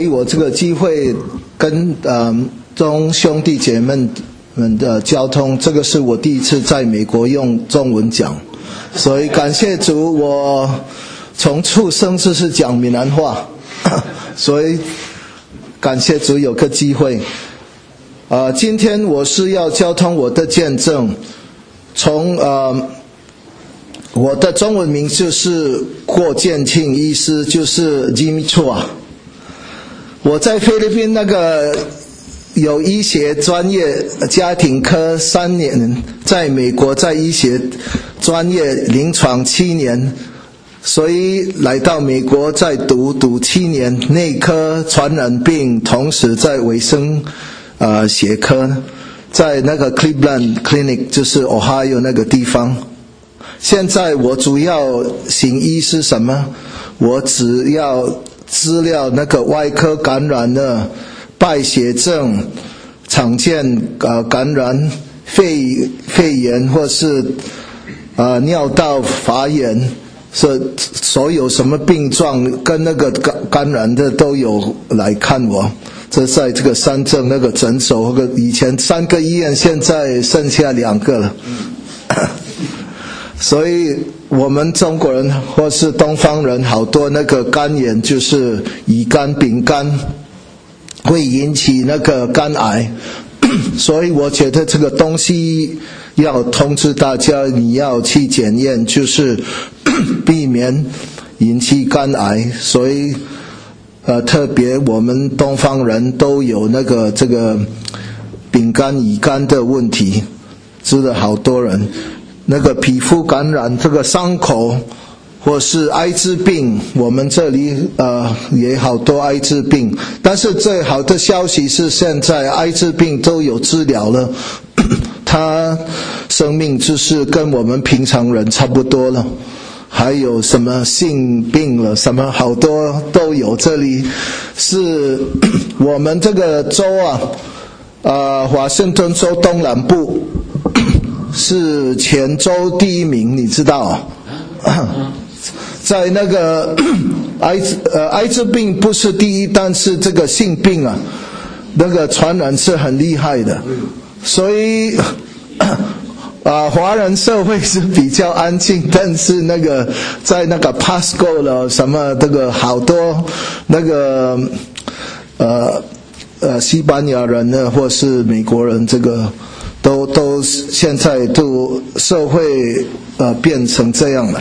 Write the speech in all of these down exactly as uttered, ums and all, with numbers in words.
我这个机会跟呃中兄弟姐妹们的交通，这个是我第一次在美国用中文讲，所以感谢主，我从出生就是讲闽南话，所以感谢主有个机会。呃，今天我是要交通我的见证，从呃我的中文名就是郭建庆医师，就是 Jimmy Chua。我在菲律宾那个有医学专业家庭科三年，在美国在医学专业临床七年，所以来到美国再读读七年内科传染病，同时在卫生呃学科，在那个 Cleveland Clinic 就是 Ohio 那个地方。现在我主要行医是什么？我只要治疗那个外科感染的败血症、常见呃感染、肺肺炎或是呃尿道发炎，是所有什么病状跟那个感感染的都有来看我。这在这个三正那个诊所，以前三个医院，现在剩下两个了。所以我们中国人或是东方人，好多那个肝炎就是乙肝、丙肝，会引起那个肝癌。所以我觉得这个东西要通知大家，你要去检验，就是避免引起肝癌。所以呃，特别我们东方人都有那个这个丙肝、乙肝的问题，知了好多人。那个皮肤感染，这个伤口，或是艾滋病，我们这里呃也好多艾滋病，但是最好的消息是现在艾滋病都有治疗了，它生命就是跟我们平常人差不多了。还有什么性病了，什么好多都有。这里是我们这个州啊，呃，华盛顿州东南部。是全州第一名，你知道？在那个艾滋呃艾滋病不是第一，但是这个性病啊，那个传染是很厉害的，所以啊，华人社会是比较安静，但是那个在那个 Pasco 了什么这个好多那个呃呃西班牙人呢，或是美国人这个。都都现在都社会呃变成这样了，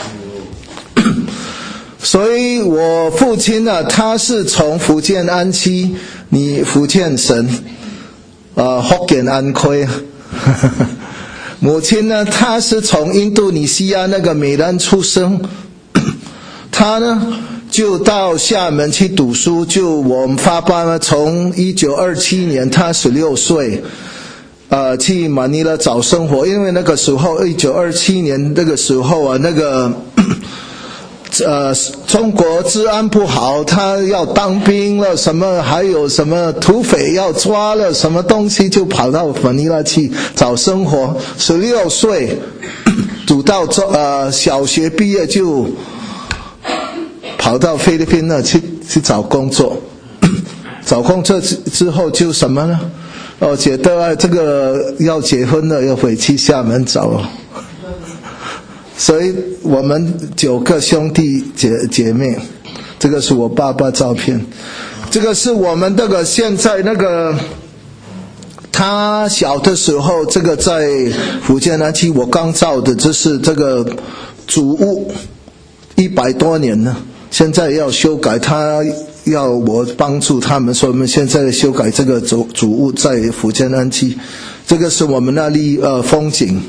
所以我父亲呢，他是从福建安溪，你福建省，呃福建安溪，母亲呢，她是从印度尼西亚那个美兰出生，他呢就到厦门去读书，就我们爸爸呢，从一九二七年他十六岁。呃，去马尼拉找生活，因为那个时候一九二七年那个时候啊，那个呃中国治安不好，他要当兵了，什么还有什么土匪要抓了，什么东西就跑到马尼拉去找生活。十六岁读到呃小学毕业就跑到菲律宾那去去找工作，找工作之后就什么呢？哦，觉得这个要结婚了，要回去厦门找了，所以我们九个兄弟姐姐妹，这个是我爸爸照片，这个是我们那个现在那个他小的时候，这个在福建安溪我刚造的，这是这个祖屋，一百多年了，现在要修改他。要我帮助他们，所以我们现在修改这个主主屋在福建安溪，这个是我们那里呃风景。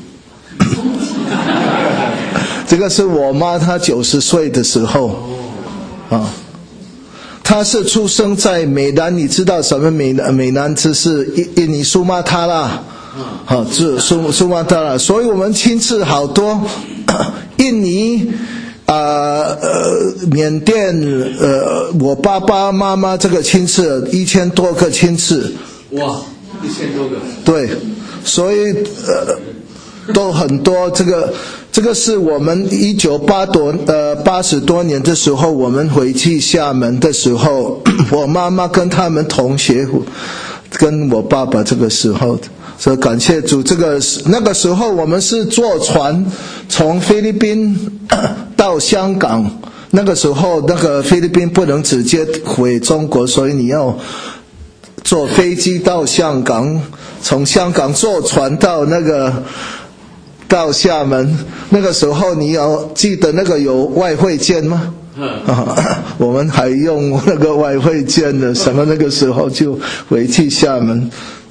这个是我妈她九十岁的时候，啊，她是出生在美南，你知道什么美南？美南就是印印尼苏马塔拉，好，是苏苏马塔拉，所以我们亲戚好多，印尼。呃呃，缅甸呃，我爸爸妈妈这个亲戚一千多个亲戚， 哇，一千多个， 对，所以呃都很多。这个这个是我们一九八多呃八十多年的时候，我们回去厦门的时候，我妈妈跟他们同学，跟我爸爸这个时候的，所以感谢主。这个那个时候我们是坐船从菲律宾到香港，那个时候那个菲律宾不能直接回中国，所以你要坐飞机到香港，从香港坐船到那个。到厦门，那个时候你要记得那个有外汇券吗？啊，我们还用那个外汇券的，什么那个时候就回去厦门。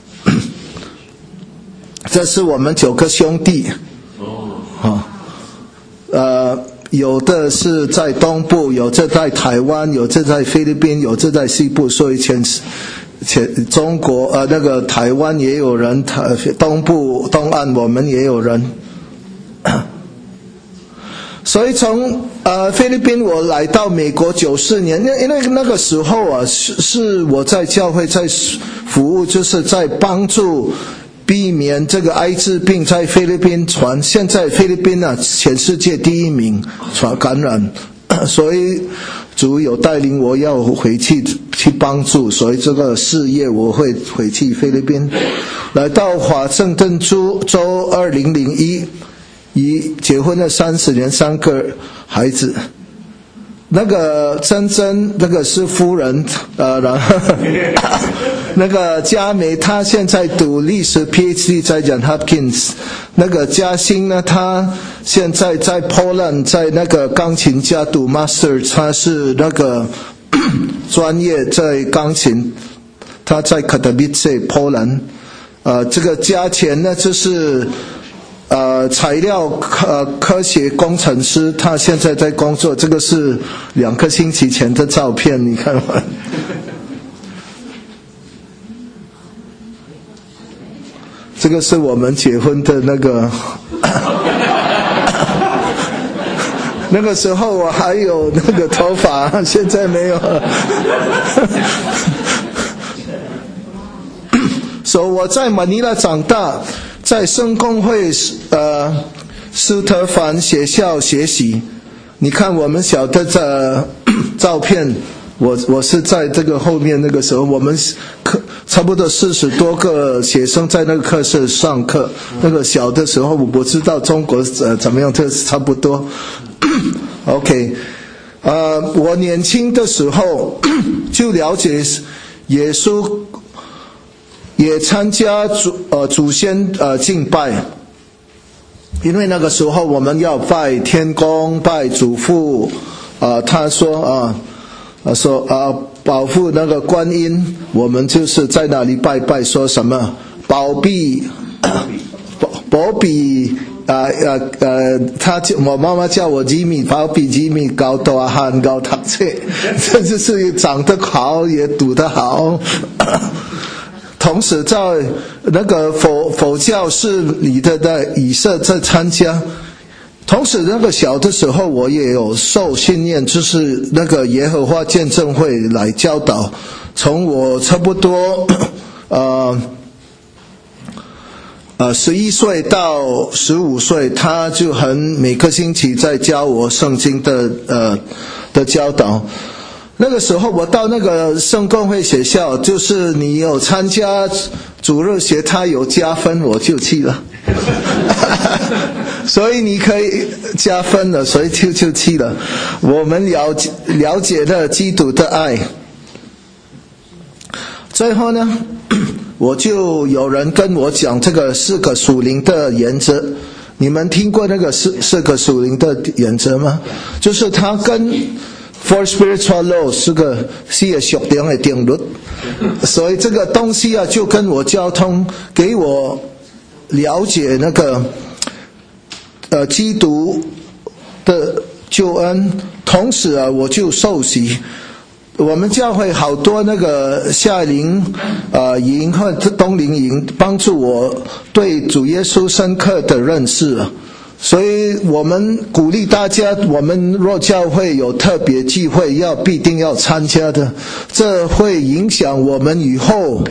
这是我们九个兄弟，啊，呃，有的是在东部，有的在台湾，有的在菲律宾，有的在西部，所以全全中国呃那个台湾也有人，台东部东岸我们也有人。所以从呃菲律宾我来到美国九四年，因为那个时候啊是是我在教会在服务，就是在帮助避免这个艾滋病在菲律宾传。现在菲律宾啊全世界第一名传感染，所以主有带领我要回去去帮助，所以这个事业我会回去菲律宾。来到华盛顿州二零零一。已结婚了三十年，三个孩子。那个珍珍，那个是夫人，呃，然后那个佳美，她现在读历史 P H D 在讲 Hopkins。那个嘉欣呢，她现在在 Poland 在那个钢琴家读 Master， 她是那个专业在钢琴，她在 Katowice Poland。呃，这个价钱呢就是。呃，材料科科学工程师，他现在在工作。这个是两个星期前的照片，你看吗？这个是我们结婚的那个，那个时候我还有那个头发，现在没有。所以我在马尼拉长大。在圣公会呃斯特凡学校学习，你看我们小的这照片，我我是在这个后面那个时候，我们课差不多四十多个学生在那个课室上课。那个小的时候我不知道中国呃怎么样，这差不多。OK， 呃，我年轻的时候就了解耶稣。也参加祖呃祖先呃敬拜，因为那个时候我们要拜天公、拜祖父，啊、呃，他说啊，啊说啊保护那个观音，我们就是在那里拜拜，说什么保庇，保保庇啊啊呃，他我妈妈叫我吉米，保庇吉米高大汉高读册，这就是长得好也读得好。同时在那个佛佛教是里的的以色在参加，同时那个小的时候我也有受训练，就是那个耶和华见证会来教导，从我差不多呃呃十一岁到十五岁，他就很每个星期在教我圣经的呃的教导。那个时候我到那个圣公会学校，就是你有参加主日学，他有加分，我就去了。所以你可以加分了，所以就就去了。我们了解了解了基督的爱。最后呢，我就有人跟我讲这个四个属灵的原则。你们听过那个四四个属灵的原则吗？就是他跟Four spiritual laws 是个四个属灵的定律，所以这个东西啊，就跟我交通，给我了解那个呃基督的救恩，同时啊，我就受洗。我们教会好多那个夏令呃营和冬令营，帮助我对主耶稣深刻的认识。所以我们鼓励大家，我们若教会有特别聚会，要必定要参加的，这会影响我们以后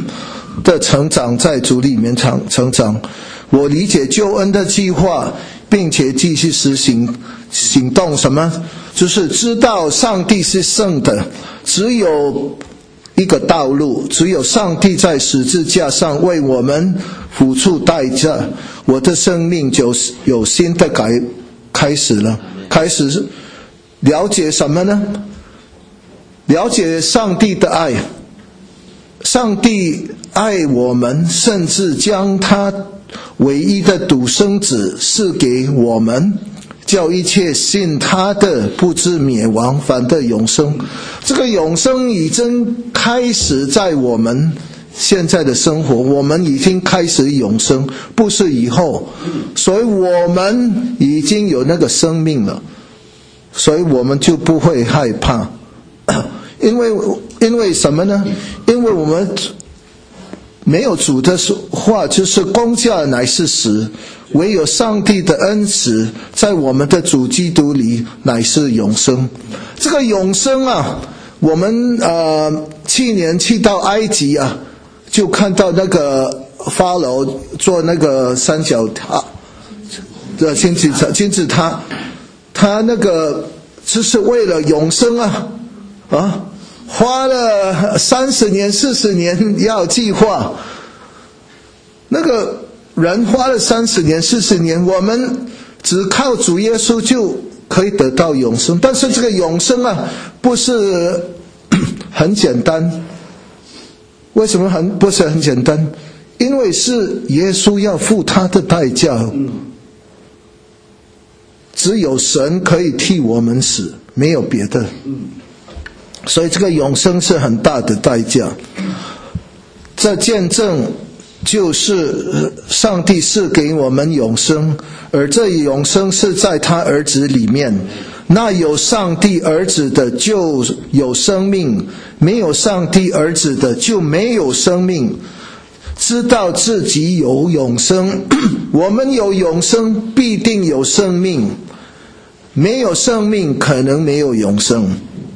的成长，在主里面成成长。我理解救恩的计划并且继续实行行动什么？就是知道上帝是圣的，只有一个道路，只有上帝在十字架上为我们付出代价，我的生命就有新的改开始了。开始了解什么呢？了解上帝的爱。上帝爱我们，甚至将他唯一的独生子赐给我们，叫一切信他的不至灭亡，反得永生。这个永生已经开始在我们现在的生活，我们已经开始永生，不是以后。所以我们已经有那个生命了，所以我们就不会害怕。因为因为什么呢？因为我们没有主的话，就是工价乃是死，唯有上帝的恩慈在我们的主基督里乃是永生。这个永生啊，我们呃去年去到埃及啊，就看到那个法老做那个三角塔的金字塔，金字塔，他那个就是为了永生啊啊。花了三十年四十年要计划，那个人花了三十年四十年，我们只靠主耶稣就可以得到永生。但是这个永生啊不是很简单。为什么很不是很简单？因为是耶稣要付他的代价，只有神可以替我们死，没有别的。所以这个永生是很大的代价。这见证就是上帝赐给我们永生，而这永生是在他儿子里面。那有上帝儿子的就有生命，没有上帝儿子的就没有生命。知道自己有永生，我们有永生必定有生命，没有生命可能没有永生。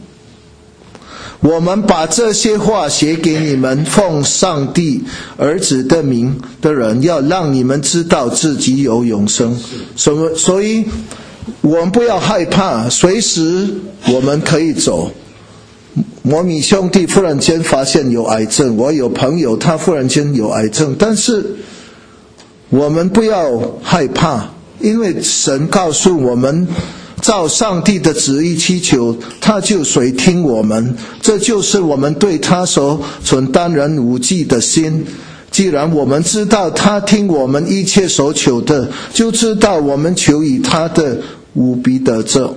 我们把这些话写给你们，奉上帝儿子的名的人，要让你们知道自己有永生。所以我们不要害怕，随时我们可以走。摩米兄弟忽然间发现有癌症，我有朋友他忽然间有癌症，但是我们不要害怕，因为神告诉我们照上帝的旨意祈求，他就垂听我们，这就是我们对他所存淡然无忌的心。既然我们知道他听我们一切所求的，就知道我们求以他的无比得着。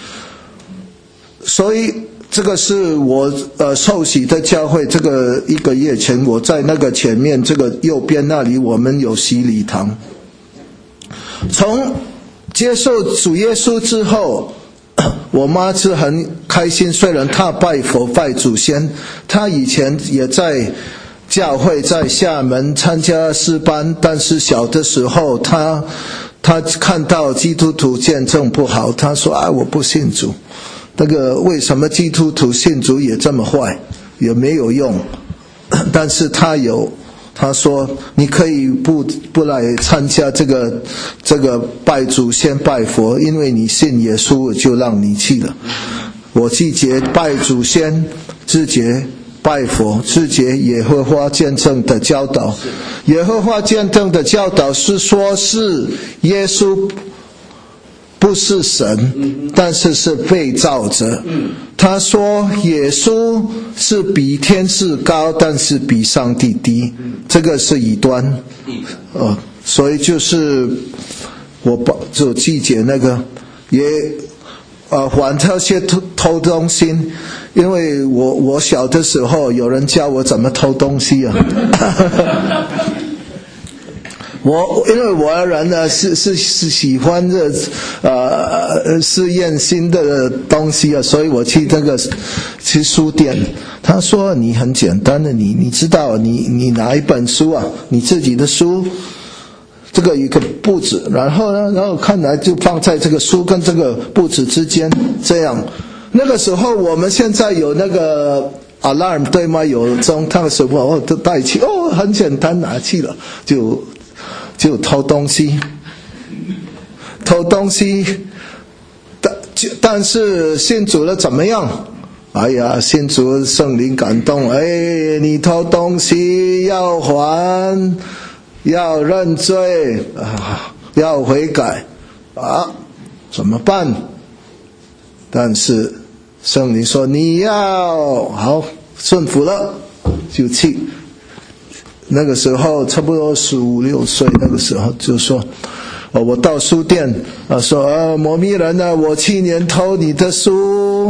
所以这个是我呃受洗的教会，这个一个月前我在那个前面这个右边那里，我们有洗礼堂。从接受主耶稣之后，我妈是很开心，虽然她拜佛拜祖先，她以前也在教会在厦门参加诗班，但是小的时候她她看到基督徒见证不好，她说啊我不信主，那个为什么基督徒信主也这么坏，也没有用。但是她有他说你可以不不来参加这个这个拜祖先拜佛，因为你信耶稣就让你去了。我季节拜祖先，季节拜佛，季节耶和华见证的教导。耶和华见证的教导是说是耶稣不是神，但是是被造者。他说耶稣是比天使高，但是比上帝低，这个是异端。呃，所以就是我就季节那个也呃还这些偷偷东西，因为我我小的时候有人教我怎么偷东西啊。我因为我的人呢是是是喜欢这呃试验新的东西啊，所以我去这个去书店。他说你很简单的，你你知道你你拿一本书啊，你自己的书，这个一个簿子，然后呢，然后看来就放在这个书跟这个簿子之间，这样。那个时候我们现在有那个 alarm 对吗？有钟，那个时候我都带去，哦，很简单拿去了就。就偷东西。 偷东西，但但是信主了怎么样？哎呀，信主圣灵感动，哎，你偷东西要还，要认罪啊，要悔改啊，怎么办？但是圣灵说你要好顺服了，就去。那个时候差不多十五六岁，那个时候就说，哦，我到书店啊，说啊，摩密人啊，我去年偷你的书。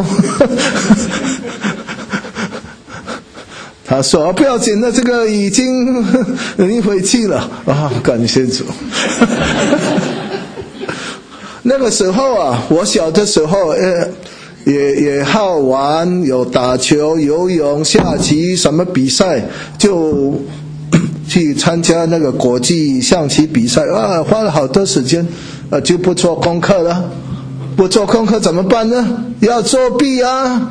他说、哦、不要紧的，这个已经你回去了啊，感谢主。那个时候啊，我小的时候，呃，也也好玩，有打球、游泳、下棋，什么比赛就去参加那个国际象棋比赛啊，花了好多时间，啊，就不做功课了。不做功课怎么办呢？要作弊啊！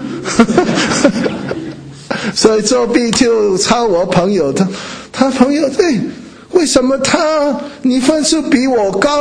所以作弊就抄我朋友，他他朋友对。为什么他你分数比我高？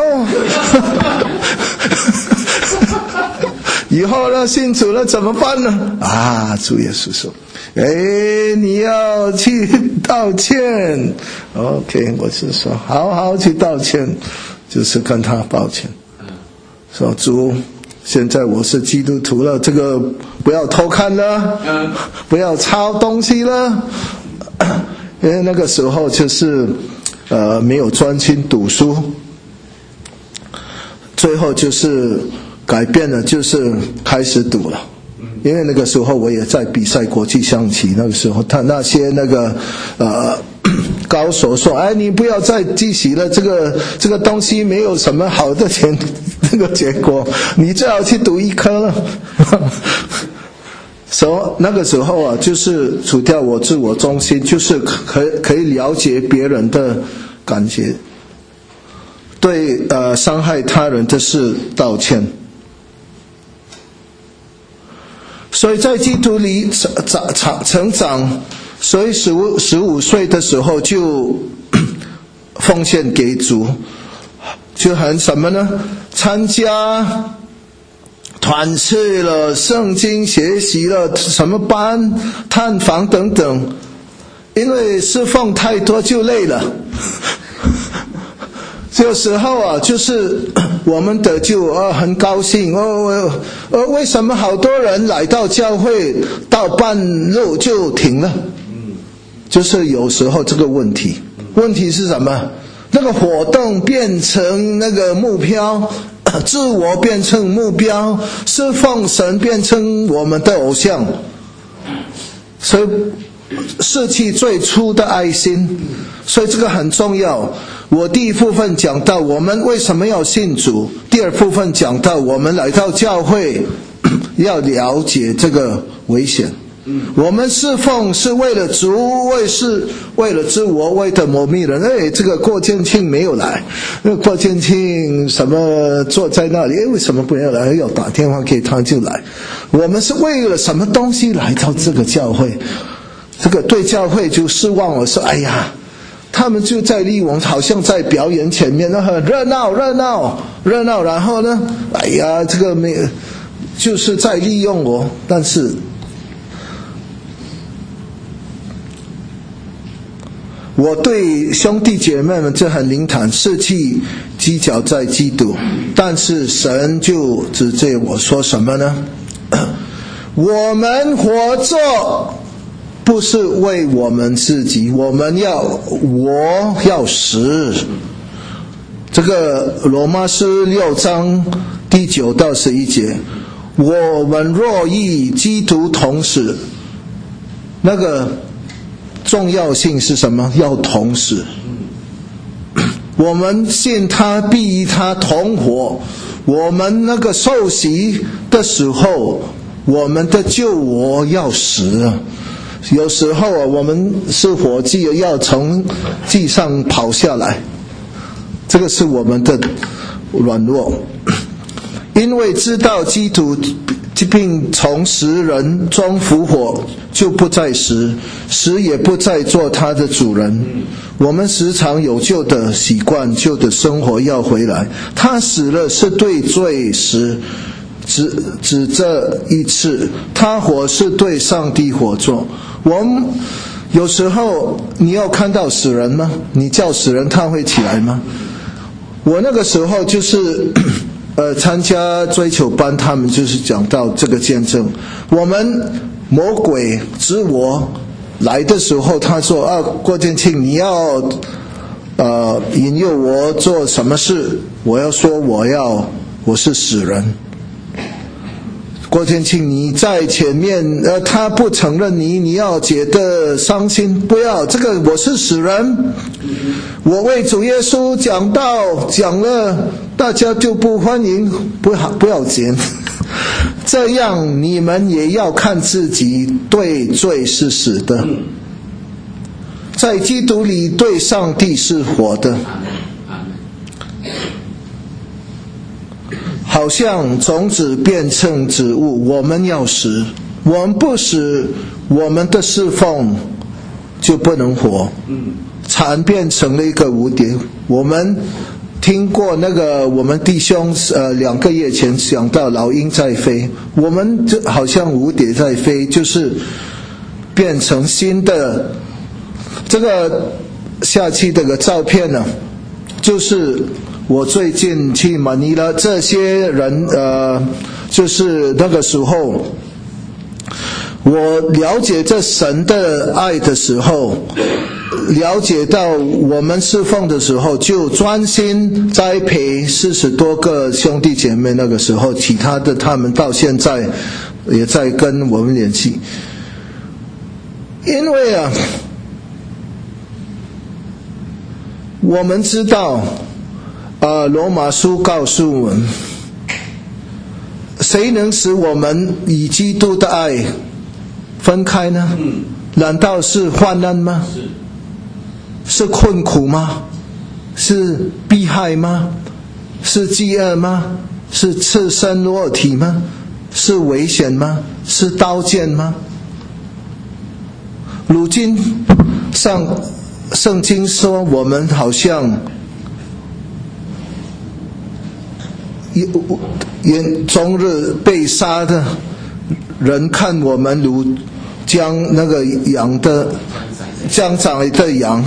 以后呢，信主了怎么办呢？啊，主耶稣说，哎，你要去道歉。OK， 我是说，好好去道歉，就是跟他抱歉，说主，现在我是基督徒了，这个不要偷看了，不要抄东西了，因为那个时候就是呃没有专心读书，最后就是改变了，就是开始读了。因为那个时候我也在比赛国际象棋，那个时候他那些那个呃高手说，哎，你不要再继续了，这个这个东西没有什么好的结这个结果，你最好去读医科了。所以那个时候啊，就是除掉我自我中心，就是可可以了解别人的感觉，对呃伤害他人的事道歉。所以在基督里长长成长，所以十五十五岁的时候就奉献给主，就很什么呢？参加团契了，圣经学习了，什么班、探访等等。因为侍奉太多就累了。有时候啊，就是我们得救啊，很高兴哦。呃，为什么好多人来到教会到半路就停了？就是有时候这个问题，问题是什么？那个活动变成那个目标，自我变成目标，侍奉神变成我们的偶像，所以失去最初的爱心。所以这个很重要。我第一部分讲到我们为什么要信主，第二部分讲到我们来到教会要了解这个危险。我们侍奉是为了主，为是为了自我，为的某密人。哎，这个郭建庆没有来，郭建庆什么坐在那里？哎，为什么不要来？要打电话给他就来。我们是为了什么东西来到这个教会？这个对教会就失望了，说哎呀，他们就在利用，好像在表演前面，那很热闹热闹热闹，然后呢，哎呀，这个没就是在利用我。但是我对兄弟姐妹们就很灵谈，士气犄角在基督，但是神就直接我说什么呢？我们活着不是为我们自己，我们要我要死。这个罗马书六章第九到十一节，我们若与基督同死，那个重要性是什么？要同死。我们信他必与他同活。我们那个受洗的时候，我们的救我要死啊。有时候啊，我们是火计要从地上跑下来，这个是我们的软弱。 因为知道基督并从死人中复活，就不再死，死也不再做他的主人。我们时常有旧的习惯，旧的生活要回来。他死了是对罪死，只只这一次；他活是对上帝活着。我们有时候你要看到死人吗？你叫死人他会起来吗？我那个时候就是呃参加追求班，他们就是讲到这个见证。我们魔鬼自我来的时候，他说啊，郭建庆你要呃引诱我做什么事？我要说我要我是死人。郭建庆你在前面，呃，他不承认你，你要觉得伤心，不要，这个我是死人，我为主耶稣讲道讲了，大家就不欢迎，不好不要紧。这样你们也要看自己对罪是死的，在基督里对上帝是活的。好像种子变成植物，我们要死，我们不死，我们的侍奉就不能活，蚕变成了一个蝴蝶。我们听过那个我们弟兄呃两个月前讲到老鹰在飞，我们就好像蝴蝶在飞，就是变成新的。这个下期这个照片呢，就是我最近去马尼拉，这些人呃，就是那个时候，我了解这神的爱的时候，了解到我们侍奉的时候，就专心栽培四十多个兄弟姐妹。那个时候，其他的他们到现在也在跟我们联系，因为啊，我们知道。呃，罗马书告诉我们，谁能使我们与基督的爱分开呢？难道是患难吗？是困苦吗？是逼害吗？是饥饿吗？是赤身裸体吗？是危险吗？是刀剑吗？如今上圣经说我们好像眼终日被杀的人看我们如将那个羊的将宰的羊。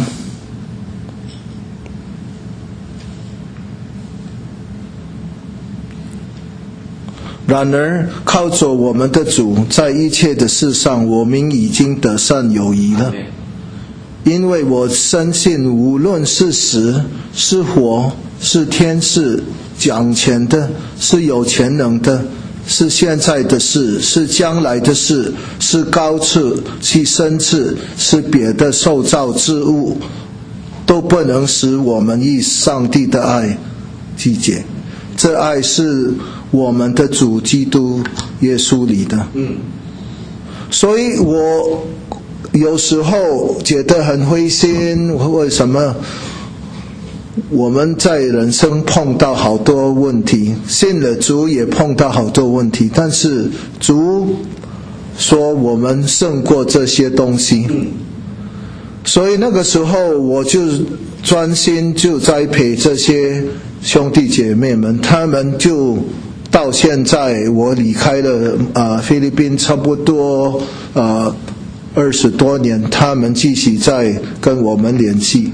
然而靠着我们的主，在一切的事上我们已经得胜有余了，因为我深信无论是死是活，是天使掌权的，是有全能的，是现在的事，是将来的事，是高处是深处，是别的受造之物，都不能使我们与上帝的爱缔结。这爱是我们的主基督耶稣里的。嗯，所以我有时候觉得很灰心，为什么我们在人生碰到好多问题，信了主也碰到好多问题，但是主说我们胜过这些东西。所以那个时候我就专心就栽培这些兄弟姐妹们，他们就到现在我离开了呃菲律宾差不多呃二十多年，他们继续在跟我们联系。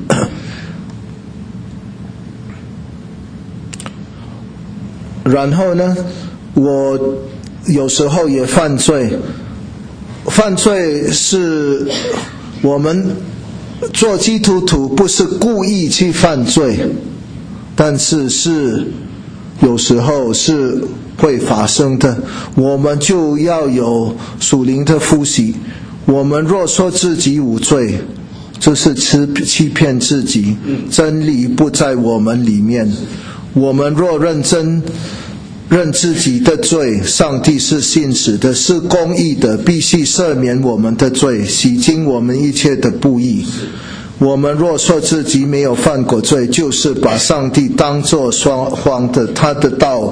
然后呢，我有时候也犯罪。犯罪是我们做基督徒不是故意去犯罪，但是是有时候是会发生的，我们就要有属灵的呼吸。我们若说自己无罪，就是欺骗自己，真理不在我们里面。我们若认真认自己的罪，上帝是信实的，是公义的，必须赦免我们的罪，洗净我们一切的不义。我们若说自己没有犯过罪，就是把上帝当作说谎的，他的道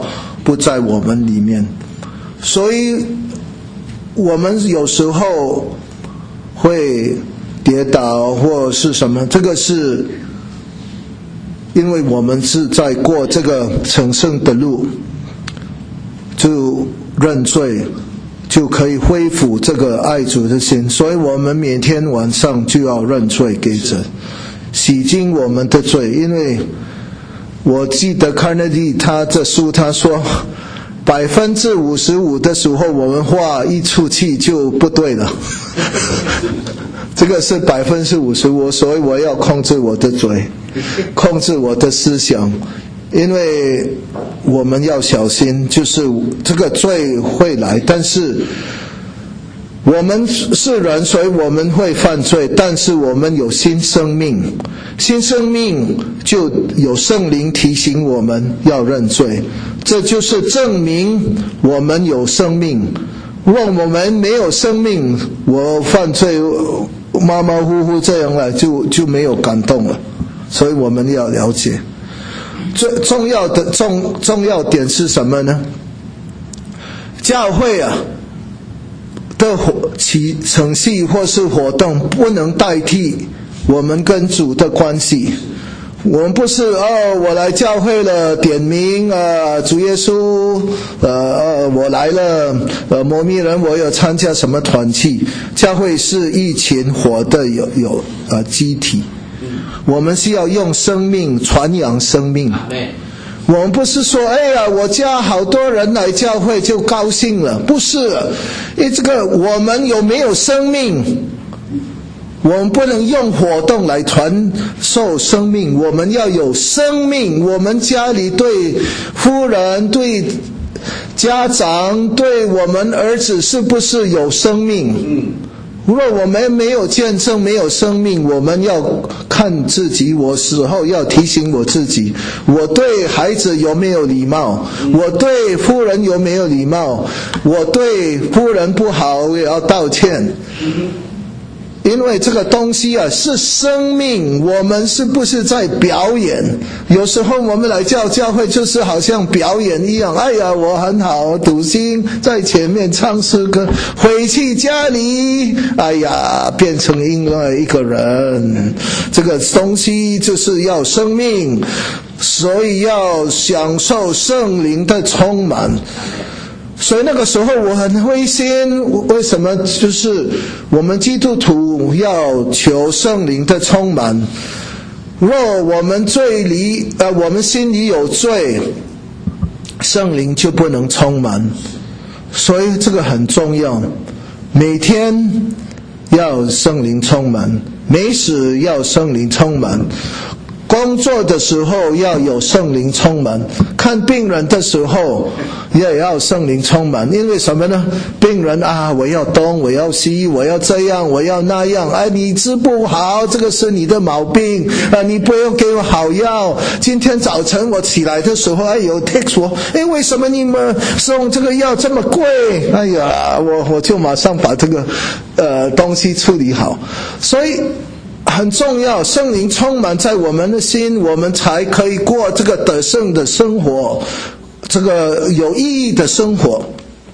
不在我们里面。所以我们有时候会跌倒或是什么，这个是因为我们是在过这个成圣的路，就认罪就可以恢复这个爱主的心。所以我们每天晚上就要认罪给神，洗净我们的罪。因为我记得康奈迪他这书他说百分之五十五的时候我们话一出去就不对了这个是百分之五十五，所以我要控制我的嘴，控制我的思想。因为我们要小心，就是这个罪会来，但是我们是人，所以我们会犯罪，但是我们有新生命，新生命就有圣灵提醒我们要认罪，这就是证明我们有生命。如果我们没有生命，我犯罪马马虎虎这样了，就就没有感动了。所以我们要了解最重要的重重要点是什么呢？教会啊的其程序或是活动不能代替我们跟主的关系。我们不是哦，我来教会了，点名啊，主耶稣，呃呃，我来了，呃，摩密人，我有参加什么团契？教会是一群活的有有呃机体，我们是要用生命传扬生命。我们不是说哎呀我家好多人来教会就高兴了，不是，因为这个我们有没有生命，我们不能用活动来传授生命，我们要有生命。我们家里对夫人对家长对我们儿子是不是有生命？如果我们没有见证没有生命，我们要看自己，我死后要提醒我自己，我对孩子有没有礼貌，我对夫人有没有礼貌，我对夫人不好我也要道歉。因为这个东西啊是生命，我们是不是在表演？有时候我们来教教会就是好像表演一样，哎呀我很好读经，在前面唱诗歌，回去家里哎呀变成另外一个人。这个东西就是要生命，所以要享受圣灵的充满。所以那个时候我很灰心，为什么？就是我们基督徒要求圣灵的充满，若我们罪里呃我们心里有罪，圣灵就不能充满。所以这个很重要，每天要圣灵充满，每时要圣灵充满，工作的时候要有圣灵充满，看病人的时候也要圣灵充满。因为什么呢？病人啊，我要东我要西我要这样我要那样，哎，你治不好，这个是你的毛病啊，你不要给我好药。今天早晨我起来的时候，哎，有 text 我，哎，为什么你们送这个药这么贵？哎呀，我我就马上把这个呃东西处理好。所以很重要，圣灵充满在我们的心，我们才可以过这个得胜的生活，这个有意义的生活。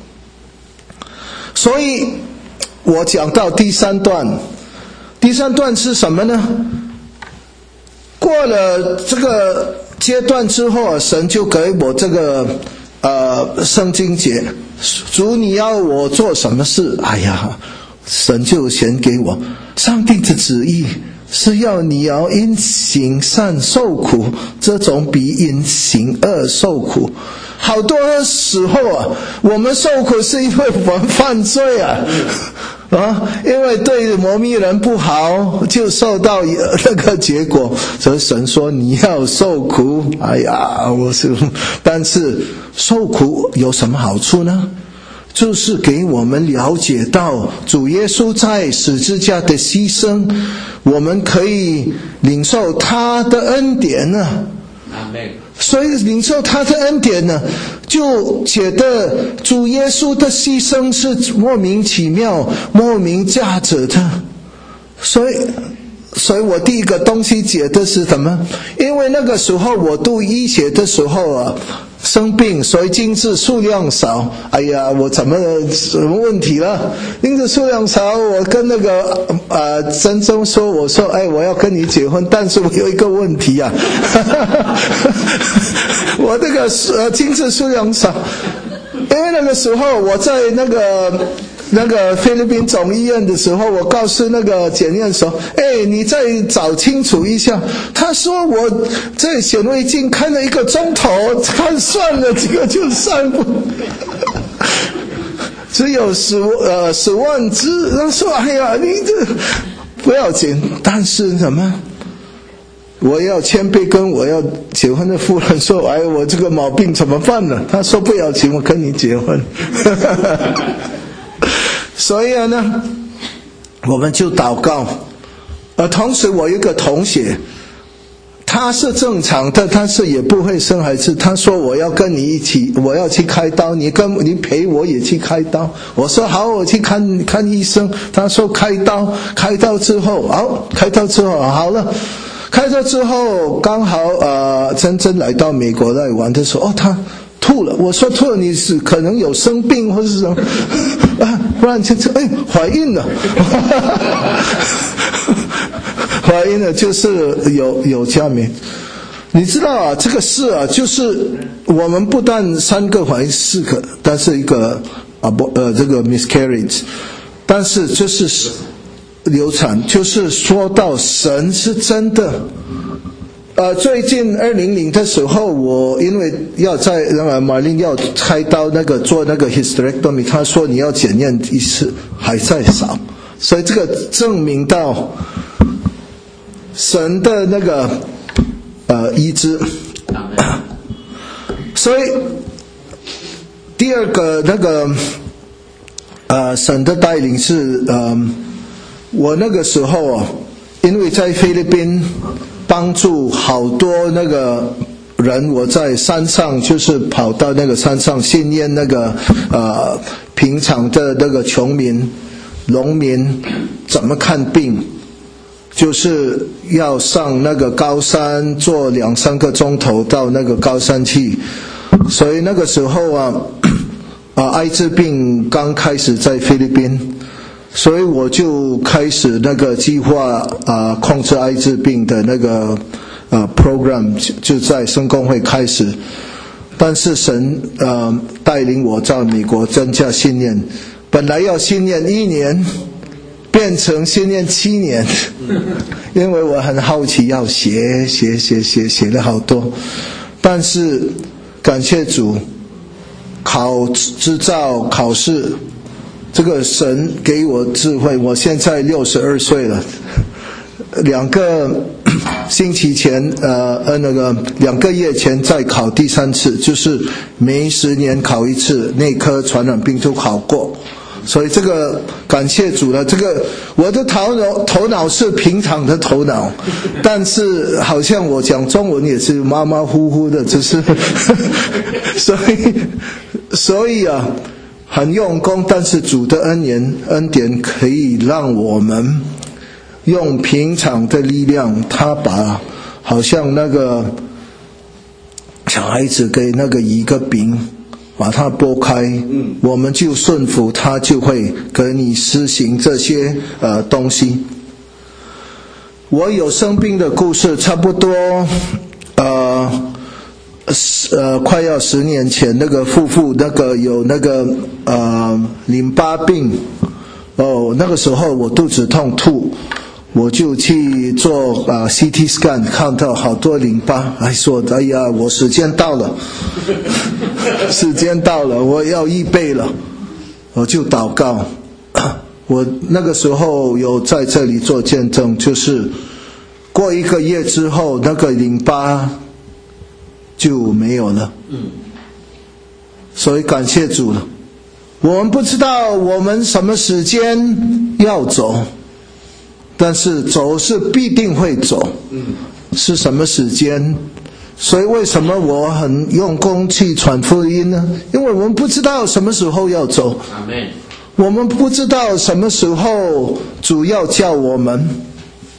所以我讲到第三段，第三段是什么呢？过了这个阶段之后，神就给我这个呃圣经节，主你要我做什么事？哎呀，神就先给我，上帝的旨意是要你要因行善受苦，这种比因行恶受苦。好多时候啊，我们受苦是因为我们犯罪啊，啊，因为对摩密人不好，就受到那个结果。所以神说你要受苦，哎呀，我是，但是受苦有什么好处呢？就是给我们了解到主耶稣在十字架的牺牲，我们可以领受他的恩典呢。所以领受他的恩典呢，就觉得主耶稣的牺牲是莫名其妙莫名价值的。所以所以我第一个东西解的是什么？因为那个时候我读医学的时候啊， 生病，所以精子数量少。哎呀，我怎么什么问题了？精子数量少，我跟那个呃真宗说，我说，哎，我要跟你结婚，但是我有一个问题啊，我这个呃精子数量少，因为那个时候我在那个。那个菲律宾总医院的时候，我告诉那个检验说：“哎，你再找清楚一下。”他说：“我这显微镜看了一个钟头，看算了，这个就算不，只有十呃十万只。”他说：“哎呀，你这不要紧，但是什么？我要谦卑跟我要结婚的夫人说，哎，我这个毛病怎么办呢？”他说：“不要紧，我跟你结婚。”所以呢，我们就祷告。而同时我有一个同学，他是正常的，但是也不会生孩子。他说我要跟你一起，我要去开刀，你跟你陪我也去开刀。我说好，我去看看医生。他说开刀，开刀之后，好，开刀之后好了。开刀之后刚好呃，真正来到美国来玩的时候，哦，他吐了。我说吐了，你是可能有生病或是什么啊？不然就哎怀孕了，怀孕了就是有有家庭。你知道啊，这个事啊，就是我们不但三个怀孕四个，但是一个啊不呃这个 miscarriage， 但是就是流产，就是说到神是真的。呃，最近二零零的时候，我因为要在那个马林要开刀那个做那个 hysterectomy， 他说你要检验一次还在少，所以这个证明到神的那个呃医治。所以第二个那个呃神的带领是呃我那个时候啊，因为在菲律宾帮助好多那个人，我在山上就是跑到那个山上训练那个呃平常的那个穷民农民怎么看病，就是要上那个高山坐两三个钟头到那个高山去。所以那个时候啊啊艾滋病刚开始在菲律宾，所以我就开始那个计划啊，控制艾滋病的那个呃 program 就在圣公会开始。但是神呃带领我在美国增加训练，本来要训练一年，变成训练七年，因为我很好奇，要学学学学学了好多。但是感谢主，考执照考试。这个神给我智慧，我现在六十二岁了。两个星期前，呃呃，那个两个月前再考第三次，就是每十年考一次，内科传染病都考过。所以这个感谢主了。这个我的头脑头脑是平常的头脑，但是好像我讲中文也是马马虎虎的，就是所以所以啊。很用功，但是主的恩言恩典可以让我们用平常的力量，他把好像那个小孩子给那个一个饼，把它剥开，嗯，我们就顺服他，就会给你施行这些呃东西。我有生病的故事，差不多呃呃，快要十年前，那个夫妇那个有那个呃淋巴病，哦，那个时候我肚子痛吐，我就去做啊、呃、C T scan， 看到好多淋巴，还说哎呀，我时间到了，时间到了，我要预备了，我就祷告。我那个时候有在这里做见证，就是过一个月之后，那个淋巴就没有了，所以感谢主了。我们不知道我们什么时间要走，但是走是必定会走，是什么时间？所以为什么我很用功去传福音呢？因为我们不知道什么时候要走，我们不知道什么时候主要叫我们。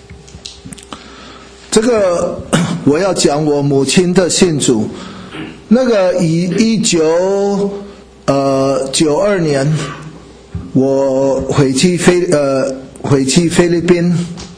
这个我要讲我母亲的信主， 那个一一九呃九二年，我回去菲呃回去菲律宾，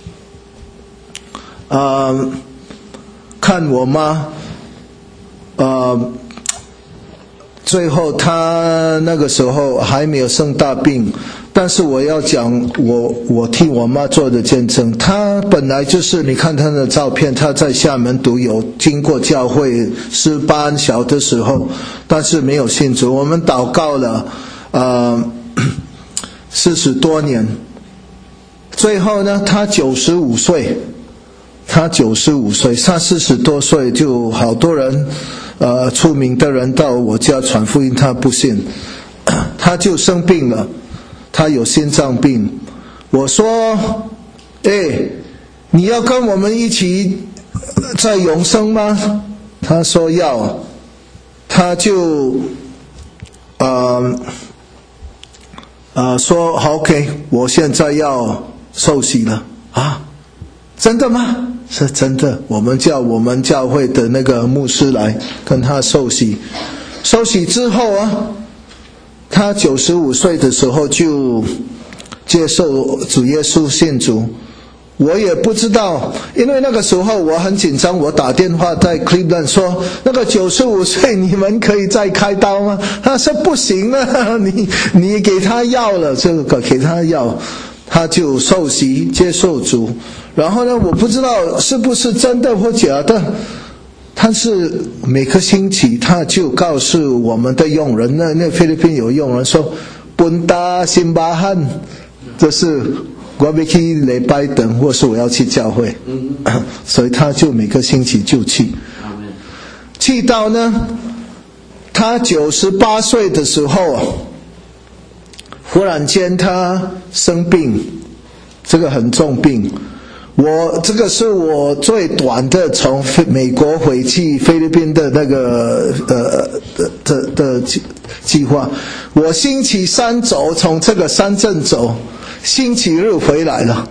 呃看我妈，呃最后她那个时候还没有生大病。但是我要讲我我替我妈做的见证，她本来就是你看她的照片，她在厦门读有经过教会诗班小的时候，但是没有信主。我们祷告了呃四十多年，最后呢她九十五岁，她九十五岁，她四十多岁就好多人呃出名的人到我家传福音，她不信，她就生病了。他有心脏病，我说：“哎，你要跟我们一起在永生吗？”他说要，他就呃呃说好 ，OK， 我现在要受洗了啊！真的吗？是真的。我们叫我们教会的那个牧师来跟他受洗，受洗之后啊。他九十五岁的时候就接受主耶稣信主，我也不知道，因为那个时候我很紧张，我打电话在 Cleveland 说，那个九十五岁你们可以再开刀吗？他说不行啊，你你给他药了，这个给他药，他就受洗接受主，然后呢，我不知道是不是真的或假的。但是每个星期他就告诉我们的佣人，那那菲律宾有佣人说 Punta Simbahan， 就是我要去礼拜等，或是我要去教会，所以他就每个星期就去，去到呢他九十八岁的时候，忽然间他生病，这个很重病。我这个是我最短的从美国回去菲律宾的那个呃的的的计划。我星期三走，从这个山镇走，星期日回来了，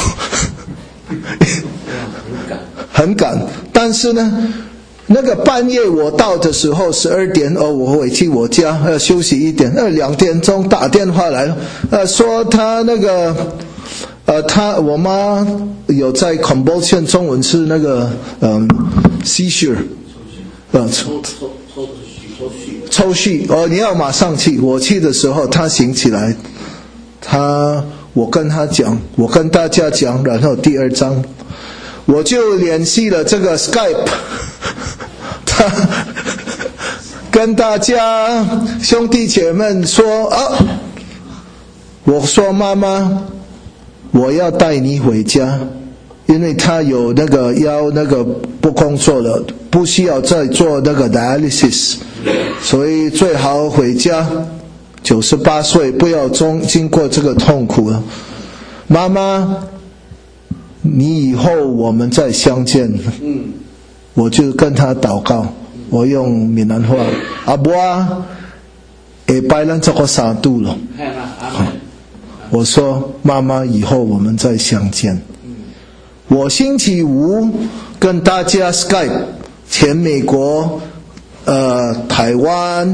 很赶。但是呢，那个半夜我到的时候十二点哦，我回去我家要休息一点。呃，两点钟打电话来了，呃，说他那个。呃，他我妈有在 convulsion， 中文是那个嗯 seizure， 呃抽抽搐哦，你要马上去。我去的时候，他醒起来，他我跟他讲，我跟大家讲，然后第二章，我就联系了这个 Skype， 他跟大家兄弟姐妹说啊，我说妈妈。我要带你回家，因为他有那个腰那个不工作了，不需要再做那个 dialysis， 所以最好回家。九十八岁，不要中经过这个痛苦了。妈妈，你以后我们再相见。嗯，我就跟他祷告，我用闽南话，阿伯啊，下拜咱这个三度了。我说妈妈，以后我们再相见。我星期五跟大家 Skype， 前美国、呃台湾，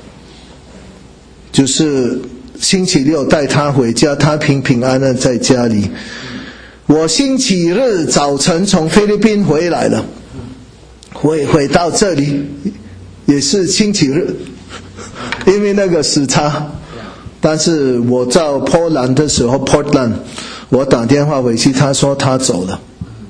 就是星期六带他回家，他平平安安在家里。我星期日早晨从菲律宾回来了，回回到这里也是星期日，因为那个时差。但是我到波兰的时候 Portland， 我打电话回去，他说他走了。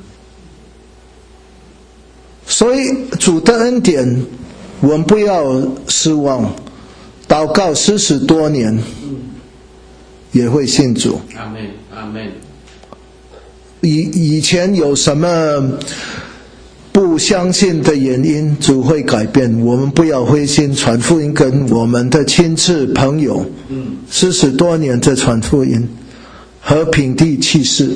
所以主的恩典我们不要失望，祷告四十多年也会信主。 阿们阿们。 以以前有什么不相信的原因，主会改变，我们不要灰心，传福音跟我们的亲戚朋友，四十多年的传福音，和平地去世。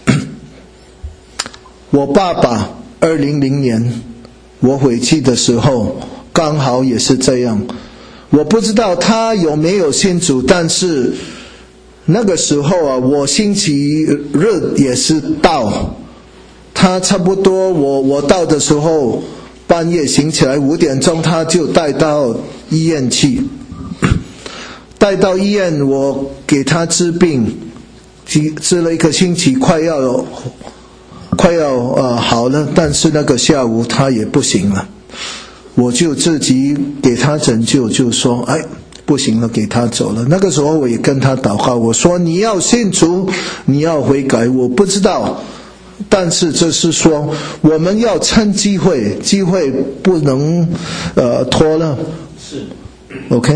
我爸爸二零零年我回去的时候，刚好也是这样。我不知道他有没有信主，但是那个时候啊，我星期日也是到。他差不多我我到的时候， 半夜醒起来五点钟，他就带到医院去。带到医院，我给他治病，治了一个星期，快要快要呃好了，但是那个下午他也不行了，我就自己给他拯救，就说哎不行了，给他走了。那个时候我也跟他祷告，我说你要信主，你要悔改，我不知道，但是这是说我们要趁机会，机会不能呃拖了，是 OK。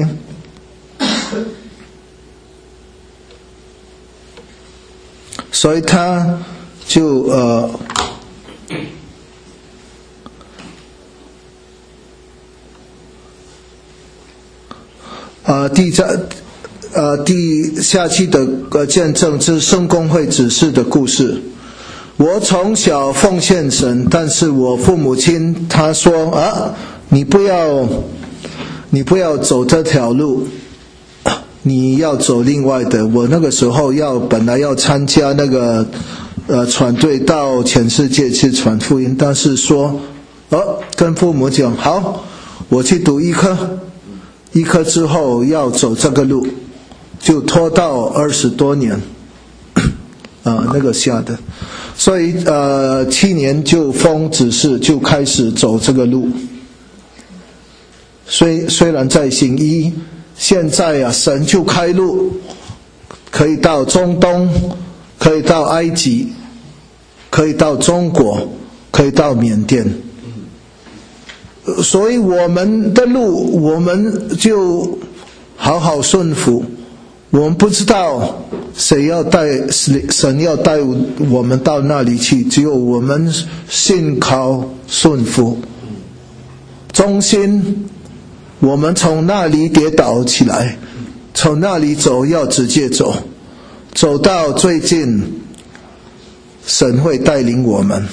所以他就呃呃第下呃第下期的呃见证是圣公会指示的故事。我从小奉献神，但是我父母亲他说啊，你不要你不要走这条路，你要走另外的。我那个时候要本来要参加那个呃传队到全世界去传福音，但是说哦跟父母讲好，我去读医科，医科之后要走这个路，就拖到二十多年啊、呃、那个下的，所以呃七年就奉指示就开始走这个路。虽虽然在行医，现在啊神就开路，可以到中东，可以到埃及，可以到中国，可以到缅甸，所以我们的路我们就好好顺服。我们不知道谁要带神要带我们到那里去，只有我们信靠顺服忠心。我们从那里跌倒起来，从那里走要直接走，走到最近神会带领我们。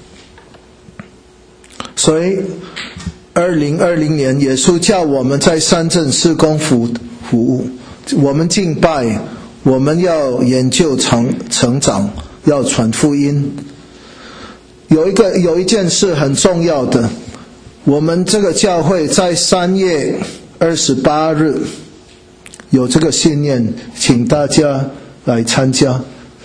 所以二零二零年耶稣叫我们在三镇事工服服务，我们敬拜，我们要研究成成长，要传福音。有一个有一件事很重要的，我们这个教会在三月二十八日有这个信念，请大家来参加，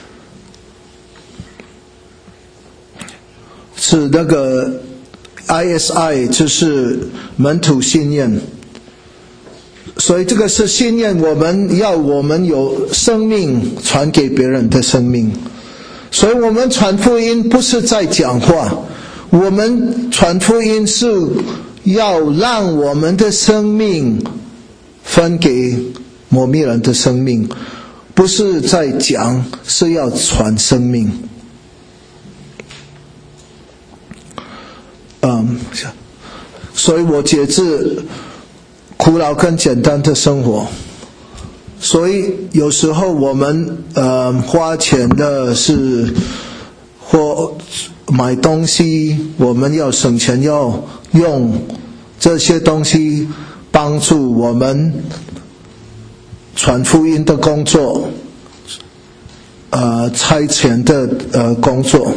是那个 I S I， 就是门徒信念。所以这个是信念，我们要我们有生命传给别人的生命。所以我们传福音不是在讲话，我们传福音是要让我们的生命分给某些人的生命，不是在讲，是要传生命。嗯，所以我节制苦劳跟简单的生活。所以有时候我们呃花钱的是或买东西，我们要省钱，要用这些东西帮助我们传福音的工作，呃差遣的呃工作。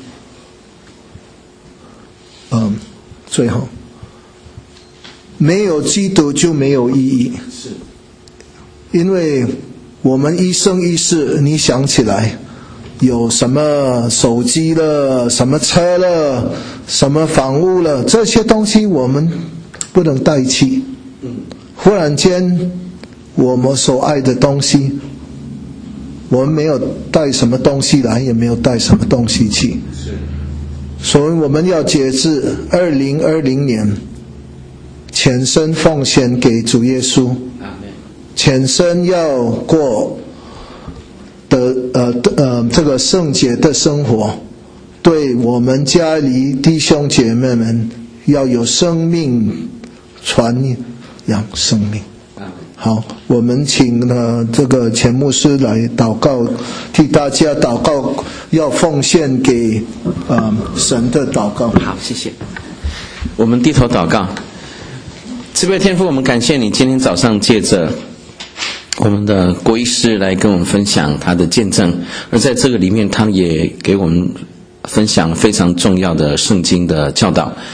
嗯，最后没有基督就没有意义。是。因为我们一生一世，你想起来有什么手机了，什么车了，什么房屋了，这些东西我们不能带去。忽然间我们所爱的东西，我们没有带什么东西来，也没有带什么东西去，所以我们要节制二零二零年全身奉献给主耶稣，全身要过的呃呃这个圣洁的生活，对我们家里弟兄姐妹们要有生命传扬生命。好，我们请呢这个前牧师来祷告，替大家祷告，要奉献给呃神的祷告。 好，谢谢。我们低头祷告。慈悲天父，我们感谢你今天早上借着我们的国医师来跟我们分享他的见证，而在这个里面他也给我们分享非常重要的圣经的教导。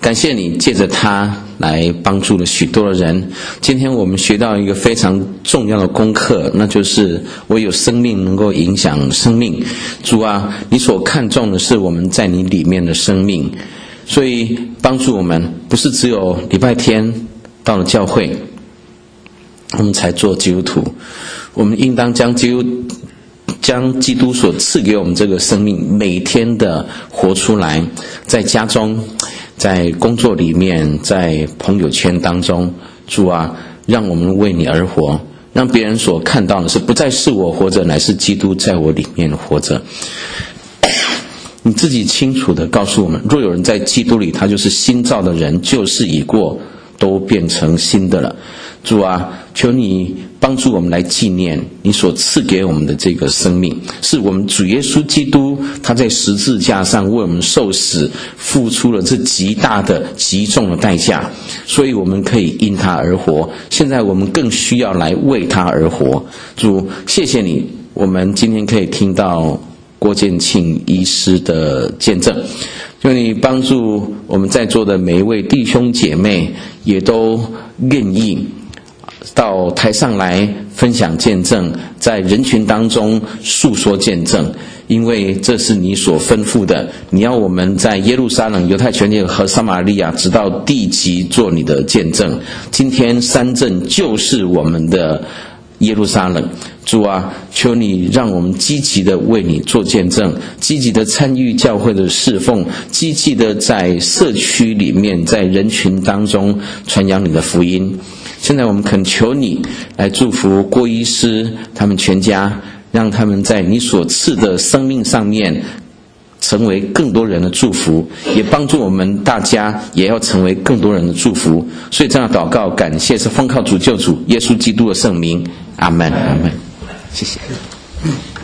感谢你借着他来帮助了许多的人。今天我们学到一个非常重要的功课，那就是唯有生命能够影响生命。主啊，你所看重的是我们在你里面的生命，所以帮助我们不是只有礼拜天到了教会我们才做基督徒，我们应当将基督将基督所赐给我们这个生命每天的活出来，在家中，在工作里面，在朋友圈当中。主啊，让我们为你而活，让别人所看到的是不再是我活着，乃是基督在我里面活着。你自己清楚地告诉我们，若有人在基督里，他就是新造的人，旧事已过，都变成新的了。主啊，求你帮助我们来纪念你所赐给我们的这个生命，是我们主耶稣基督他在十字架上为我们受死，付出了这极大的极重的代价，所以我们可以因他而活。现在我们更需要来为他而活。主，谢谢你，我们今天可以听到郭建庆医师的见证，求你帮助我们在座的每一位弟兄姐妹，也都愿意到台上来分享见证，在人群当中述说见证，因为这是你所吩咐的，你要我们在耶路撒冷、犹太全地和撒玛利亚直到地极做你的见证。今天三镇就是我们的耶路撒冷。主啊，求你让我们积极的为你做见证，积极的参与教会的侍奉，积极的在社区里面，在人群当中传扬你的福音。现在我们恳求你来祝福郭医师他们全家，让他们在你所赐的生命上面成为更多人的祝福，也帮助我们大家也要成为更多人的祝福。所以这样祷告感谢是奉靠主救主耶稣基督的圣名，阿们，阿们。谢谢。